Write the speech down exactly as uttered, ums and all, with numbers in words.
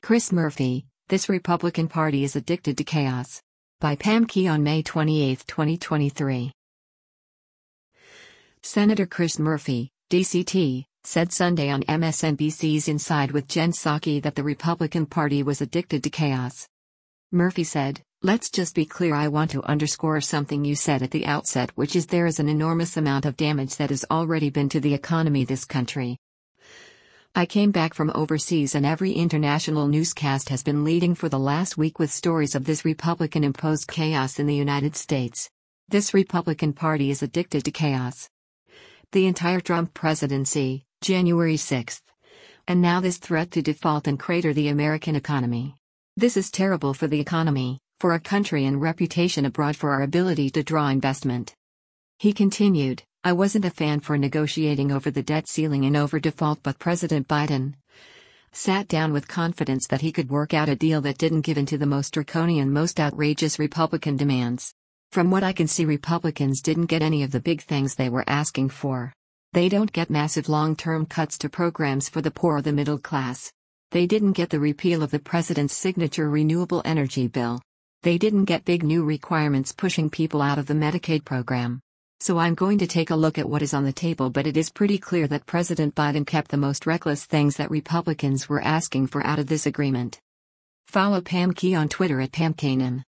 Chris Murphy, This Republican Party is Addicted to Chaos. By Pam Key on May twenty-eighth, twenty twenty-three. Senator Chris Murphy, D C T, said Sunday on M S N B C's Inside with Jen Psaki that the Republican Party was addicted to chaos. Murphy said, "Let's just be clear, I want to underscore something you said at the outset, which is there is an enormous amount of damage that has already been to the economy this country. I came back from overseas and every international newscast has been leading for the last week with stories of this Republican-imposed chaos in the United States. This Republican Party is addicted to chaos. The entire Trump presidency, January sixth. And now this threat to default and crater the American economy. This is terrible for the economy, for our country and reputation abroad, for our ability to draw investment." He continued, "I wasn't a fan for negotiating over the debt ceiling and over default, but President Biden sat down with confidence that he could work out a deal that didn't give in to the most draconian, most outrageous Republican demands. From what I can see, Republicans didn't get any of the big things they were asking for. They don't get massive long-term cuts to programs for the poor or the middle class. They didn't get the repeal of the president's signature renewable energy bill. They didn't get big new requirements pushing people out of the Medicaid program. So I'm going to take a look at what is on the table, but it is pretty clear that President Biden kept the most reckless things that Republicans were asking for out of this agreement." Follow Pam Key on Twitter at Pam Kanan.